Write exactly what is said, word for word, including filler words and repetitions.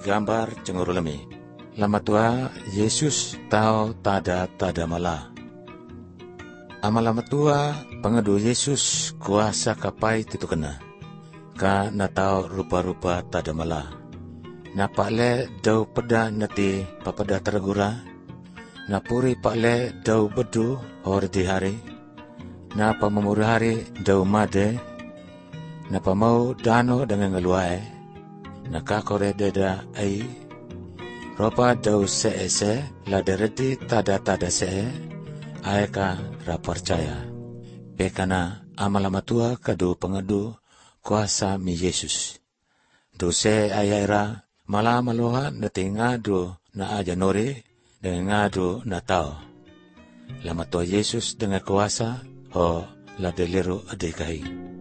gambar cenguru lemi. Lama tua Yesus tahu tada tada mala. Amalama tua pengedu Yesus kuasa kapai titu kena. Ka natau rupa-rupa tada mala. Napak le dau peda nati papada tergura. Napuri pak le dau bedu hor di hari. Napa memuri hari dau made. Napa mau dano dengan ngeluai. Nakakore deda ai. Ropa dau se-se la dereti tada-tada se aeka rapercaya. Pekana amalama tua kadu pengedu kuasa mi Yesus. Do se ayaira mala maloha nati ngadu na aja nori dengan ngadu na tao. Lama tua Yesus dengan kuasa ho la deliru adikahi.